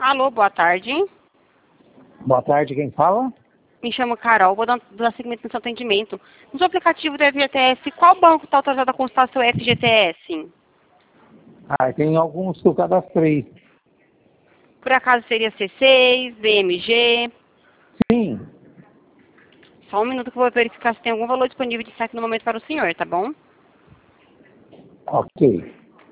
Alô, boa tarde. Boa tarde, quem fala? Me chamo Carol, vou dar seguimento no seu atendimento. No seu aplicativo do FGTS, qual banco está autorizado a consultar seu FGTS? Tem alguns que eu cadastrei. Por acaso seria C6, BMG? Sim. Só um minuto que eu vou verificar se tem algum valor disponível de saque no momento para o senhor, tá bom? Ok.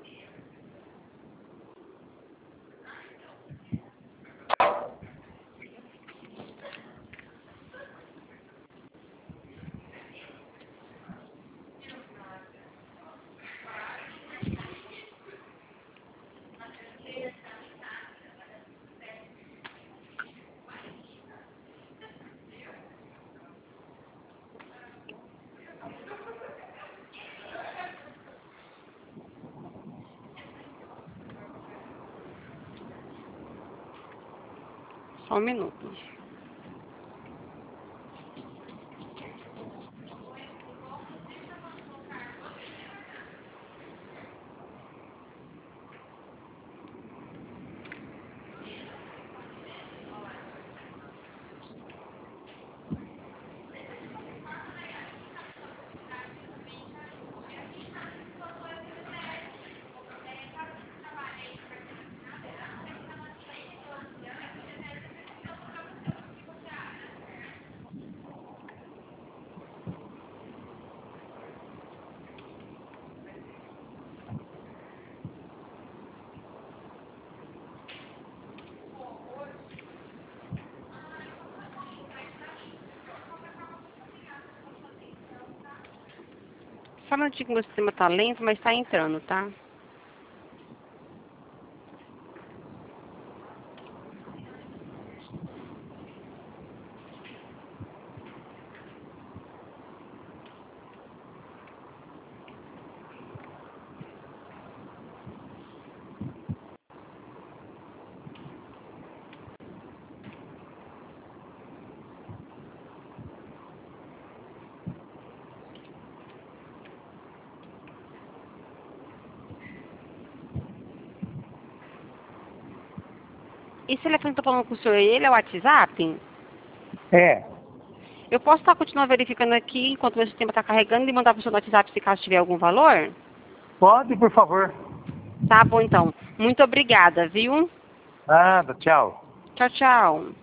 Só um minuto. Só um minutinho que o meu sistema tá lento, mas tá entrando, tá? Esse telefone que eu tô falando com o senhor, ele é o WhatsApp? É. Eu posso estar continuando verificando aqui enquanto o meu sistema está carregando e mandar para o seu WhatsApp se caso tiver algum valor? Pode, por favor. Tá bom, então. Muito obrigada, viu? Nada, tchau. Tchau, tchau.